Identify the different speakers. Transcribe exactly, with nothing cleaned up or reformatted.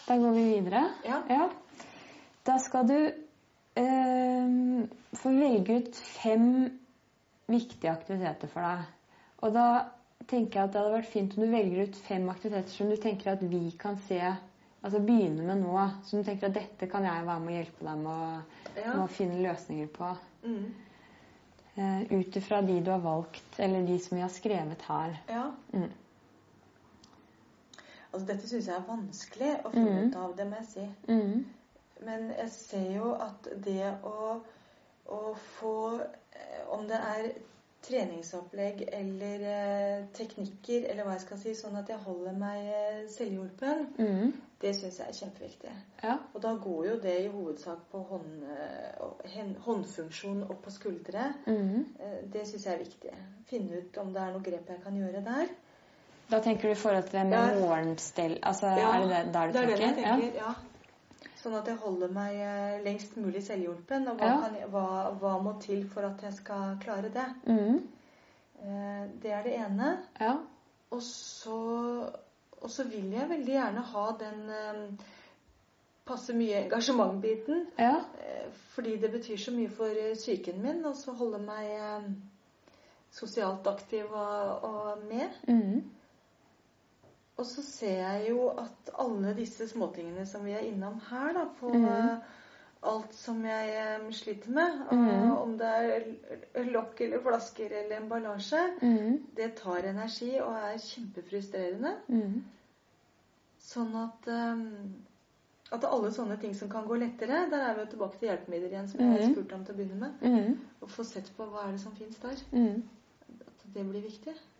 Speaker 1: Da går vi videre.
Speaker 2: Ja.
Speaker 1: Ja. Da skal du eh, få velge ut fem viktige aktiviteter for deg. Og da tenker jeg at det hadde vært fint om du velger ut fem aktiviteter som du tenker at vi kan se, altså begynne med nå, som du tenker at dette kan jeg være med å hjelpe deg med å,
Speaker 2: Ja.
Speaker 1: med å finne løsninger på.
Speaker 2: Mm.
Speaker 1: Eh, ut ifra de du har valgt, eller de som vi har skrevet her.
Speaker 2: Ja.
Speaker 1: Mm.
Speaker 2: Altså, dette synes jeg er vanskelig å finne
Speaker 1: Mm.
Speaker 2: ut av, det må jeg si.
Speaker 1: Mm.
Speaker 2: Men jeg ser jo at det å, å få, eh, om det er treningsopplegg eller eh, teknikker, eller hva jeg skal si, sånn at jeg holder meg eh, selvhjulpen,
Speaker 1: Mm.
Speaker 2: det synes jeg er kjempeviktig.
Speaker 1: Ja.
Speaker 2: Og da går jo det i hovedsak på hånd, eh, hen- håndfunksjon opp på skuldre.
Speaker 1: Mm.
Speaker 2: Eh, det synes jeg er viktig. Finne ut om det er noe grep jeg kan gjøre der.
Speaker 1: Da tenker du i forhold til det med
Speaker 2: Ja.
Speaker 1: morgenstell, altså
Speaker 2: Ja,
Speaker 1: er det det, der du
Speaker 2: det er det jeg
Speaker 1: tenker?
Speaker 2: tenker, ja. Sånn at jeg holder meg eh, lengst mulig selvhjulpen, og hva,
Speaker 1: Ja.
Speaker 2: kan jeg, hva, hva må til for at jeg skal klare det.
Speaker 1: Mm.
Speaker 2: Eh, det er det ene.
Speaker 1: Ja.
Speaker 2: Og så, og så vil jeg veldig gjerne ha den eh, passe mye engasjementbiten,
Speaker 1: Ja.
Speaker 2: eh, fordi det betyr så mye for eh, psyken min, og så holde meg eh, sosialt aktiv og, og med.
Speaker 1: Mm.
Speaker 2: Og så ser jeg jo at alle disse småtingene som vi er innom her, da, på
Speaker 1: Mhm.
Speaker 2: eh, alt som jeg eh, sliter med,
Speaker 1: Mhm.
Speaker 2: eh, om det er l- lokk eller flasker eller emballasje,
Speaker 1: Mm.
Speaker 2: det tar energi og er kjempefrustrerende.
Speaker 1: Mm.
Speaker 2: Sånn at, eh, at alle sånne ting som kan gå lettere, der er vi jo tilbake til hjelpemidler igjen, som jeg
Speaker 1: Mhm.
Speaker 2: spurte om til å begynne med.
Speaker 1: Mm.
Speaker 2: Og få sett på hva er det som finnes der.
Speaker 1: Mm.
Speaker 2: At det blir viktig.